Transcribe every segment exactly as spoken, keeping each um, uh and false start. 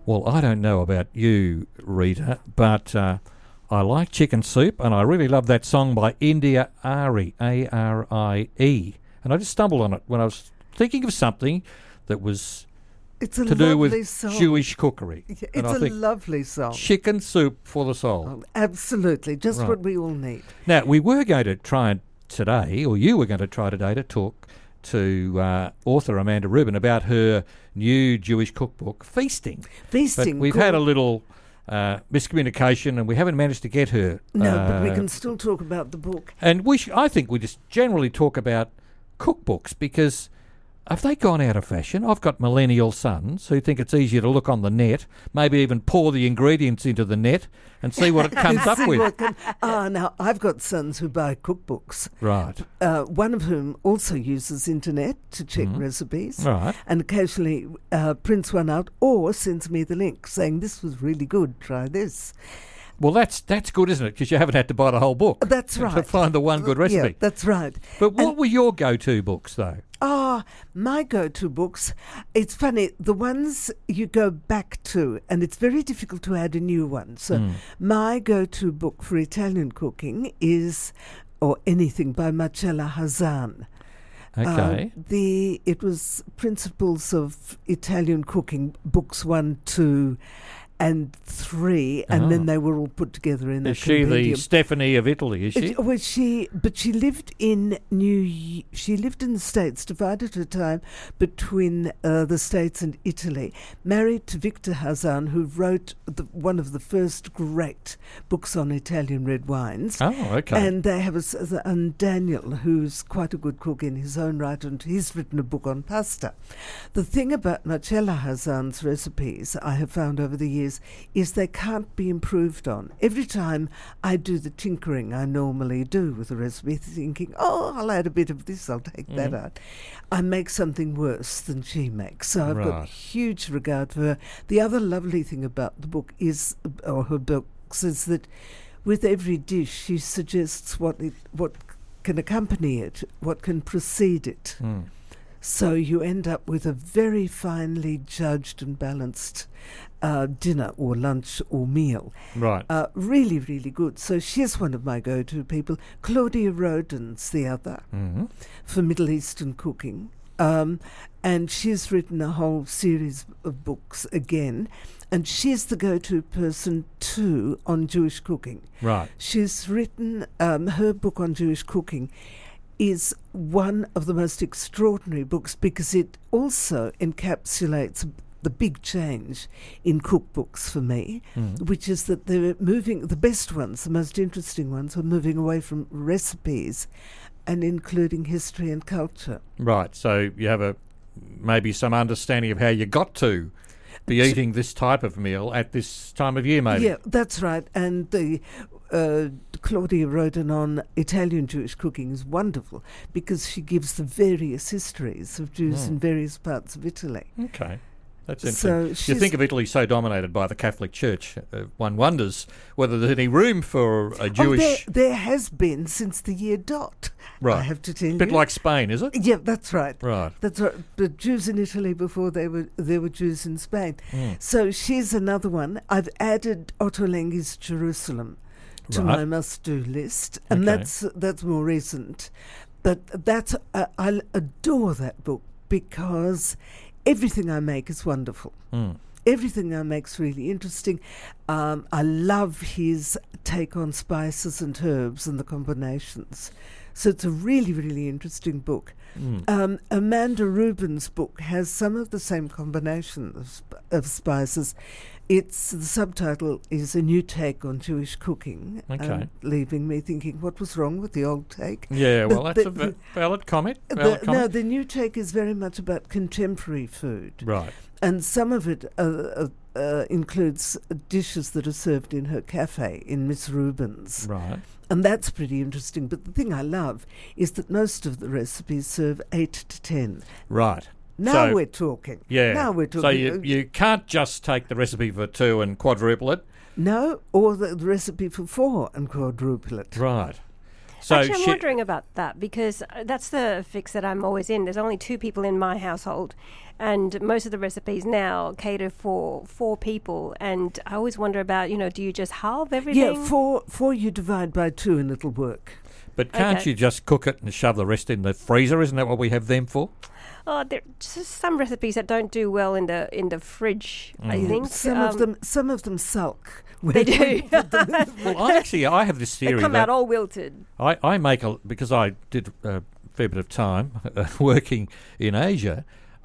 Well, I don't know about you, Rita, but uh, I like chicken soup, and I really love that song by India Arie, A R I E. And I just stumbled on it when I was thinking of something that was It's a to do lovely with song. Jewish cookery. Yeah, And It's I a think lovely song. chicken soup for the soul. Oh, absolutely, just Right. what we all need. Now, we were going to try and today, or you were going to try today, to talk to uh, author Amanda Rubin about her new Jewish cookbook, Feasting. Feasting. But we've called- had a little uh, miscommunication, and we haven't managed to get her. No, uh, but we can still talk about the book. And we sh- I think we just generally talk about cookbooks because have they gone out of fashion? I've got millennial sons who think it's easier to look on the net, maybe even pour the ingredients into the net and see what it comes up See with. what can- Ah, now, I've got sons who buy cookbooks, Right, uh, one of whom also uses internet to check Mhm. recipes, right. and occasionally uh, prints one out or sends me the link saying, this was really good, try this. Well, that's that's good, isn't it? Because you haven't had to buy the whole book. That's To right. find the one good recipe. Yeah, that's right. But what And- were your go-to books, though? Ah, my go-to books, it's funny, the ones you go back to, and it's very difficult to add a new one. So Mm. my go-to book for Italian cooking is, or anything, by Marcella Hazan. Okay. Uh, the It was Principles of Italian Cooking, books one, two, and three, and Oh. then they were all put together in a Is she the compendium. Stephanie of Italy, is she? It, well, she, but she lived in New. Y- She lived in the States, divided her time between uh, the States and Italy. Married to Victor Hazan, who wrote the, one of the first great books on Italian red wines. Oh, okay. And they have a, s- and Daniel, who's quite a good cook in his own right, and he's written a book on pasta. The thing about Marcella Hazan's recipes, I have found over the years, is they can't be improved on. Every time I do the tinkering I normally do with a recipe, thinking, oh, I'll add a bit of this, I'll take that Mhm. out, I make something worse than she makes. So I've got Right. huge regard for her. The other lovely thing about the book is, or her books, is that with every dish she suggests what it, what can accompany it, what can precede it. Mm. So you end up with a very finely judged and balanced uh, dinner or lunch or meal. Right. Uh, really, really good. So she's one of my go-to people. Claudia Roden's the other hmm for Middle Eastern cooking. Um, and she's written a whole series of books again. And she's the go-to person too on Jewish cooking. Right. She's written, um, her book on Jewish cooking is one of the most extraordinary books because it also encapsulates the big change in cookbooks for me, Mm. which is that they're moving, the best ones, the most interesting ones, are moving away from recipes and including history and culture. Right. So you have a maybe some understanding of how you got to be Ch- eating this type of meal at this time of year, maybe. Yeah, that's right. And the uh, Claudia Roden on Italian Jewish cooking is wonderful because she gives the various histories of Jews Mm. in various parts of Italy. Okay. That's So interesting. you she's- think of Italy so dominated by the Catholic Church, uh, one wonders whether there's any room for a Oh, Jewish... there, there has been since the year dot. Right. I have to tell a bit you. like Spain, is it? Yeah, that's right. Right. That's right. The Jews in Italy before they were there were Jews in Spain. Mm. So she's another one. I've added Otto Lengi's Jerusalem to Right. my must-do list, and Okay. that's that's more recent. But that's uh, I adore that book because everything I make is wonderful. Mm. Everything I make's really interesting. Um, I love his take on spices and herbs and the combinations. So it's a really, really interesting book. Mm. Um, Amanda Rubin's book has some of the same combination of, sp- of spices. It's the subtitle is A New Take on Jewish Cooking, Okay. um, leaving me thinking, what was wrong with the old take? Yeah, well, The- that's the- a va- valid comment. The, Valid no, comment. the new take is very much about contemporary food. Right. And some of it uh, uh, uh, includes dishes that are served in her cafe in Miss Rubin's. Right. And that's pretty interesting. But the thing I love is that most of the recipes serve eight to ten. Right. Now So- we're talking. Yeah. Now we're talking. So you, you can't just take the recipe for two and quadruple it. No, or the, the recipe for four and quadruple it. Right. So Actually, I'm she- wondering about that because uh, that's the fix that I'm always in. There's only two people in my household, And most of the recipes now cater for four people. And I always wonder about, you know, do you just halve everything? Yeah, four, four you divide by two and it'll work. But can't Okay. you just cook it and shove the rest in the freezer? Isn't that what we have them for? Oh, there are just some recipes that don't do well in the in the fridge, I Mm. think. Some of Um, them, some of them sulk. They do. Well, I actually, I have this They theory come that out all wilted. I, I make a, because I did a fair bit of time working in Asia,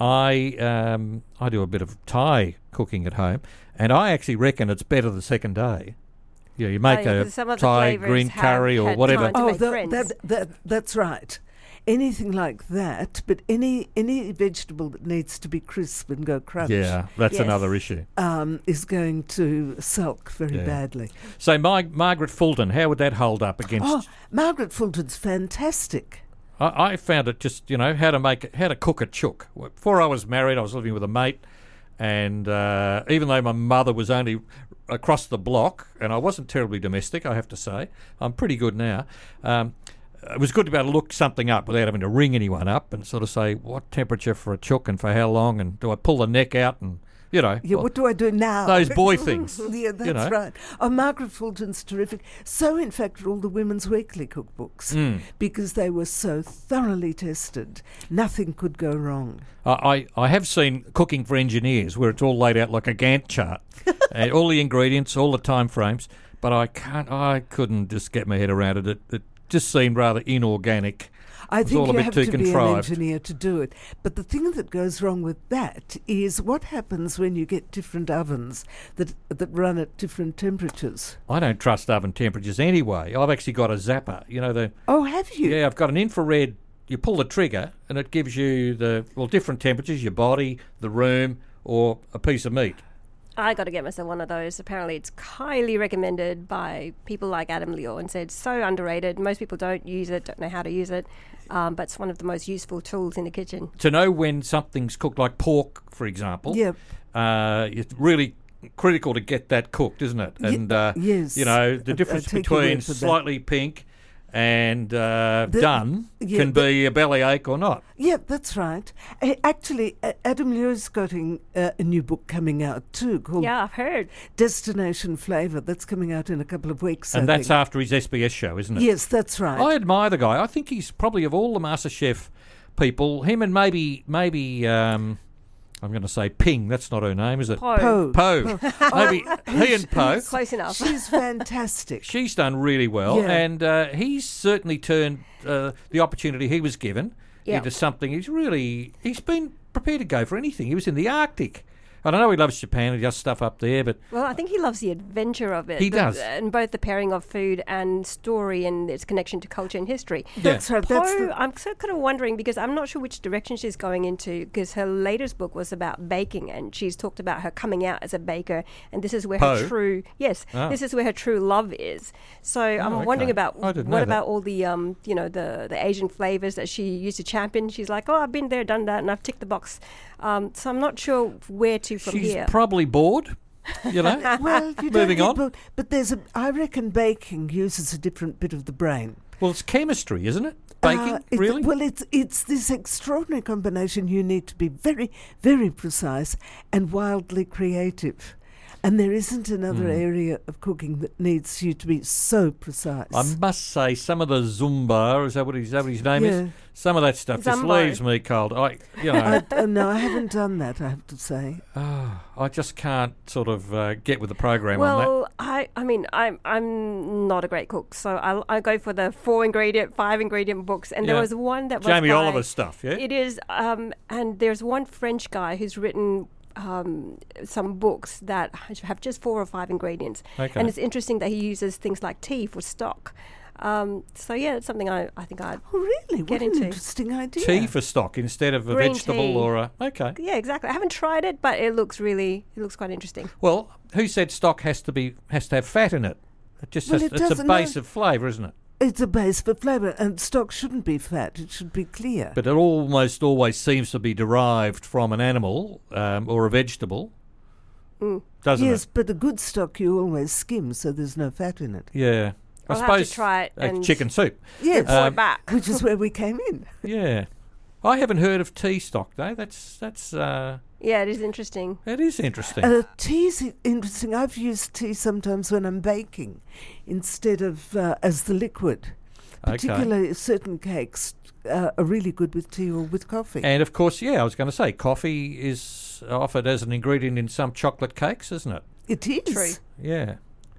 I um, I do a bit of Thai cooking at home, and I actually reckon it's better the second day. Yeah, you make Oh, yeah, a 'cause some of the Thai flavours green have curry or had whatever. time to Oh, make that, friends. that, that, that's right. Anything like that, but any any vegetable that needs to be crisp and go crunch Yeah, that's Yes. another issue. um, is going to sulk very Yeah. badly. So, my, Margaret Fulton, how would that hold up against? Oh, Margaret Fulton's fantastic. I, I found it just, you know, how to make, how to cook a chook. Before I was married, I was living with a mate, and uh, even though my mother was only across the block, and I wasn't terribly domestic, I have to say, I'm pretty good now. Um, it was good to be able to look something up without having to ring anyone up and sort of say what temperature for a chook and for how long, and do I pull the neck out, and you know, Yeah, well, what do I do now? those boy things. Yeah, that's know. right. Oh, Margaret Fulton's terrific. So, in fact, are all the Women's Weekly cookbooks Mm. because they were so thoroughly tested. Nothing could go wrong. I, I I have seen Cooking for Engineers where it's all laid out like a Gantt chart, and all the ingredients, all the time frames. But I can't, I couldn't just get my head around it. It, it just seemed rather inorganic. I It was think all a you bit have too to be an contrived. engineer to do it. But the thing that goes wrong with that is what happens when you get different ovens that that run at different temperatures. I don't trust oven temperatures anyway. I've actually got a zapper. You know the Oh, have you? yeah. I've got an infrared. You pull the trigger and it gives you the well different temperatures, your body, the room, or a piece of meat. I got to get myself one of those. Apparently, it's highly recommended by people like Adam Lior and said so underrated. Most people don't use it, don't know how to use it, um, but it's one of the most useful tools in the kitchen. To know when something's cooked, like pork, for example. Yeah. Uh, it's really critical to get that cooked, isn't it? Ye- And uh, yes. you know the I- I difference take your between word for that. slightly pink and uh, The- done yeah, can the- be a bellyache or not. Yeah, that's right. Uh, actually, uh, Adam Lior's got in, uh, a new book coming out too called Yeah, I've heard. Destination Flavour. That's coming out in a couple of weeks. And I that's think. after his S B S show, isn't it? Yes, that's right. I admire the guy. I think he's probably of all the MasterChef people, him and maybe maybe um, I'm going to say Ping. That's not her name, is it? Po. Poe. Poe. Maybe he and Poe. Close enough. She's fantastic. She's done really well, Yeah. and uh, he's certainly turned uh, the opportunity he was given Yeah. into something. He's really he's been prepared to go for anything. He was in the Arctic. I don't know. He loves Japan. He does stuff up there, but Well, I think he loves the adventure of it. He the- does. And both the pairing of food and story and its connection to culture and history. That's right. That's Poe, the, I'm so kind of wondering because I'm not sure which direction she's going into because her latest book was about baking and she's talked about her coming out as a baker and this is where Poe? her true yes Ah. this is where her true love is. So I'm okay. wondering about I didn't what know that. about all the um you know the the Asian flavors that she used to champion. She's like, oh, I've been there, done that, and I've ticked the box. Um, so I'm not sure where to from she's here. probably bored. You know. well, you don't Moving get on. bored, but there's a. I reckon baking uses a different bit of the brain. Well, it's chemistry, isn't it? Baking, Uh, it's- really? Well, it's it's this extraordinary combination. You need to be very, very precise and wildly creative. And there isn't another Mm. area of cooking that needs you to be so precise. I must say, some of the Zumba, is that what his, is that what his name Yeah. is? Some of that stuff just Zumbo. leaves me cold. I, you know, I, uh, no, I haven't done that, I have to say. oh, I just can't sort of uh, get with the program on that. Well, I, I mean, I'm, I'm not a great cook, so I, I go for the four ingredient, five ingredient books. And Yeah. there was one that was Jamie by- Oliver stuff, yeah? It is, um, and there's one French guy who's written um, some books that have just four or five ingredients. Okay. And it's interesting that he uses things like tea for stock. Um, so yeah, it's something I, I think I'd. Oh, really? Get What an into. interesting idea. Tea for stock instead of a Green vegetable tea. or a... Okay. Yeah, exactly. I haven't tried it, but it looks really, it looks quite interesting. Well, who said stock has to be has to have fat in it? It just Well, has, it it's a doesn't, base no. of flavour, isn't it? It's a base for flavour, and stock shouldn't be fat. It should be clear. But it almost always seems to be derived from an animal um, or a vegetable, Mm. doesn't yes, it? but the good stock you always skim, so there's no fat in it. Yeah. I I'll have to suppose try it uh, and- chicken soup. Yes, Pour Um, it back. which is where we came in. Yeah. I haven't heard of tea stock though. That's that's uh, Yeah, it is interesting. it is interesting. Uh, tea's i- interesting. I've used tea sometimes when I'm baking instead of uh, as the liquid. Okay. Particularly certain cakes uh, are really good with tea or with coffee. And of course, yeah, I was going to say coffee is offered as an ingredient in some chocolate cakes, isn't it? It is. True. Yeah.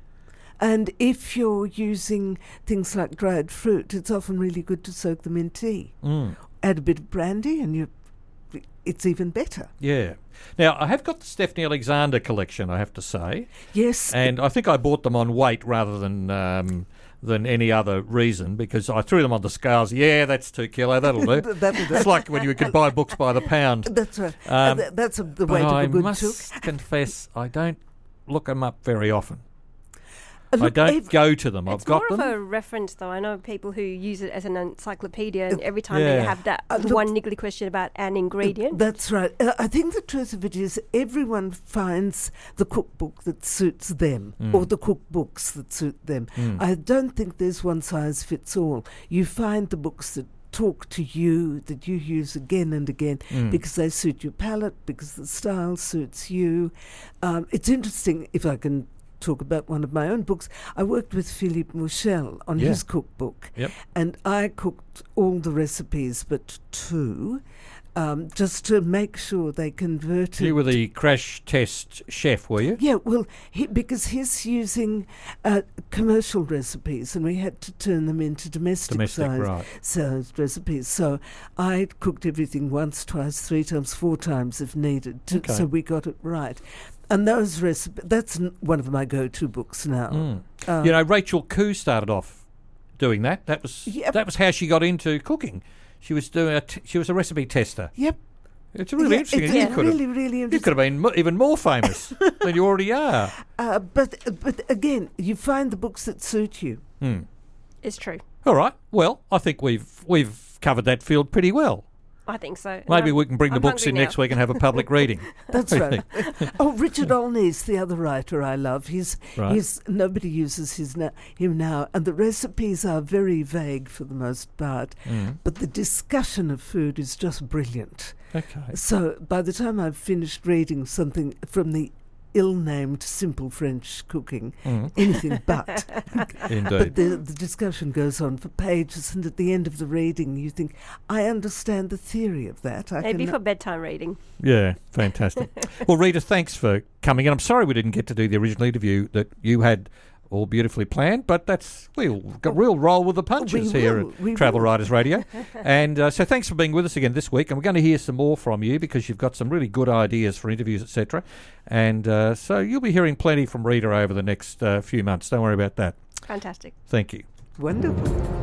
And if you're using things like dried fruit, it's often really good to soak them in tea. Mm. Add a bit of brandy and you, it's even better. Yeah. Now, I have got the Stephanie Alexander collection, I have to say, Yes. and I think I bought them on weight rather than um, than any other reason because I threw them on the scales. Yeah, that's two kilo, that'll do. That'll do. It's like when you could buy books by the pound. That's right. Um, Uh, th- that's a, the But weight of I a good must chook. confess, I don't look them up very often. Uh, I look, don't ev- go to them. It's I've got more them. of a reference, though. I know people who use it as an encyclopedia, and every time Yeah. they have that Uh, look- one niggly question about an ingredient. That's right. Uh, I think the truth of it is everyone finds the cookbook that suits them Mm. or the cookbooks that suit them. Mm. I don't think there's one size fits all. You find the books that talk to you, that you use again and again Mm. because they suit your palate, because the style suits you. Um, it's interesting, if I can talk about one of my own books. I worked with Philippe Mouchel on Yeah. his cookbook, Yep. and I cooked all the recipes but two, um, just to make sure they converted. You were the crash test chef, were you? Yeah, well, he, because he's using uh, commercial recipes, and we had to turn them into domestic, Domestic, size right. sized recipes. So I cooked everything once, twice, three times, four times if needed, to, Okay. so we got it right. And those recipes, that's n- one of my go-to books now. Mm. Uh, You know, Rachel Koo started off doing that. That was Yep. that was how she got into cooking. She was doing a t- she was a recipe tester. Yep. It's really Yeah, interesting. It's and Yeah. you could really, have really you interesting. could have been mo- even more famous than you already are. Uh, but but again, you find the books that suit you. Hmm. It's true. All right. Well, I think we've we've covered that field pretty well. I think so. And Maybe I'm- we can bring the I'm books in hungry next now. week and have a public reading. That's right. Oh, Richard Olney's the other writer I love. He's Right. he's nobody uses his na- him now, and the recipes are very vague for the most part. Mm. But the discussion of food is just brilliant. Okay. So by the time I've finished reading something from the ill-named Simple French Cooking, Mm. anything but. Indeed. But the, the discussion goes on for pages, and at the end of the reading, you think, I understand the theory of that. I Maybe can for bedtime reading. Yeah, fantastic. Well, Rita, thanks for coming in. I'm sorry we didn't get to do the original interview that you had all beautifully planned, but that's we'll got real roll with the punches we here will, at we Travel will. Writers Radio. And uh, so thanks for being with us again this week, and we're going to hear some more from you because you've got some really good ideas for interviews, et cetera. And uh, so you'll be hearing plenty from Rita over the next uh, few months. Don't worry about that. Fantastic. Thank you. Wonderful.